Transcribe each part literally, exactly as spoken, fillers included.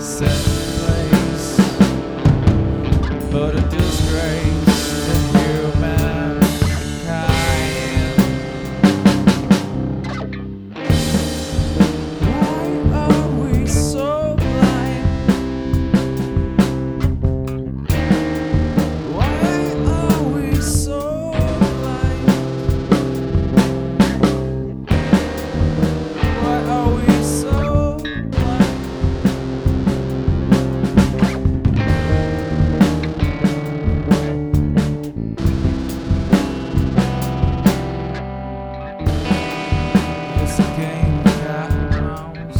set place, but a disgrace to humankind. Why are we so blind? Why are we so blind? Why are we so blind? It's a game of cat and mouse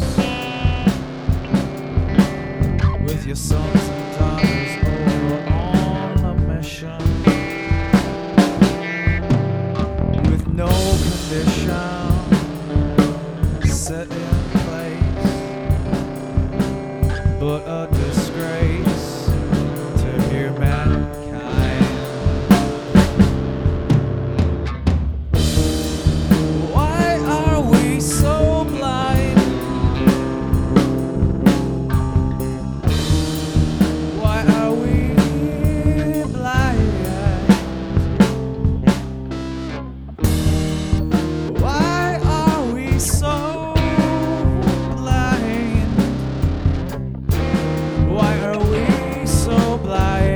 with your sons and daughters over on a mission with no condition set in place, but a disgrace to humankind. Why are we so blind? Why are we blind? Why are we so blind? Why are we so blind?